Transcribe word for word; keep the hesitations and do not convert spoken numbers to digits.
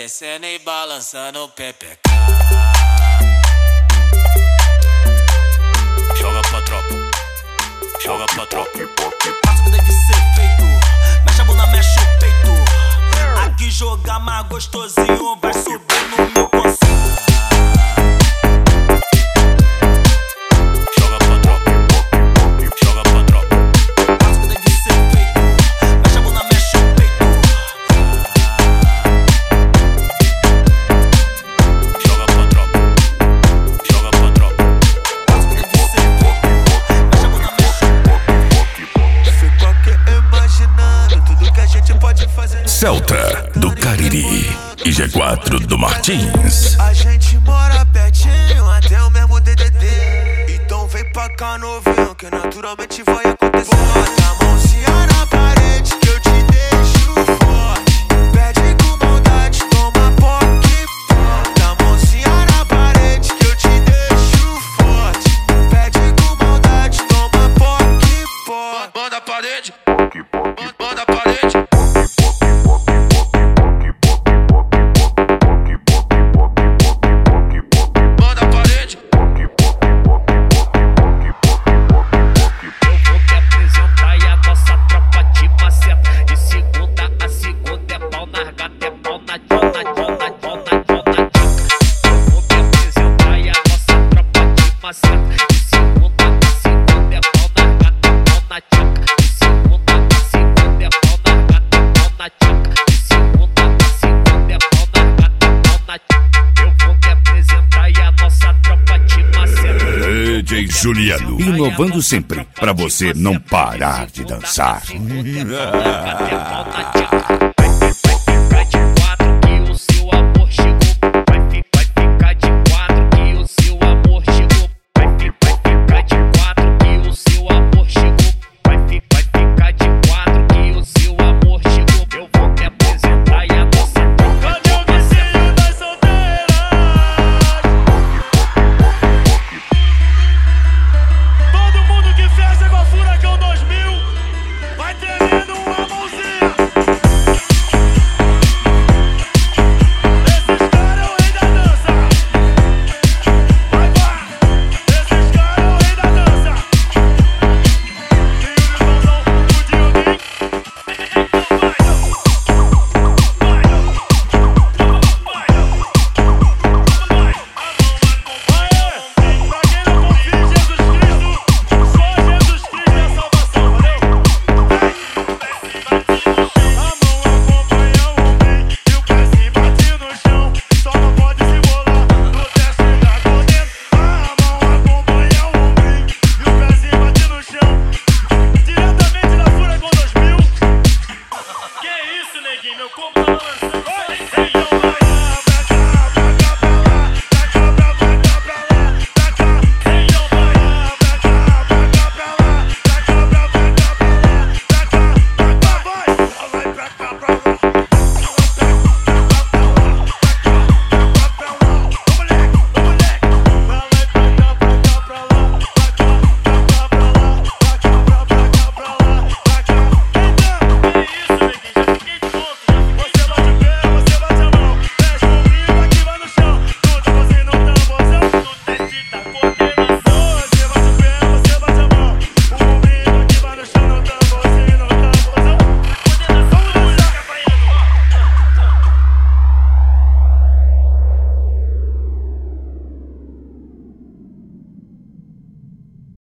descendo e balançando o pepeca. Joga pra tropa, joga pra tropa. Faço o que deve ser feito, mexe a bunda, mexe o peito. Aqui jogar mais gostosinho, vai subir no meu conceito. Celta do Cariri e G quatro do Martins. A gente mora pertinho, até o mesmo D D D. Então vem pra cá novinho, que naturalmente vai acontecer. Bota a mãozinha na parede que eu te deixo forte. Pede com maldade, toma poque. Bota a mãozinha na parede que eu te deixo forte. Pede com maldade, toma poque. Bota a parede, bota a parede. D J Juliano, inovando sempre, pra você não parar de dançar.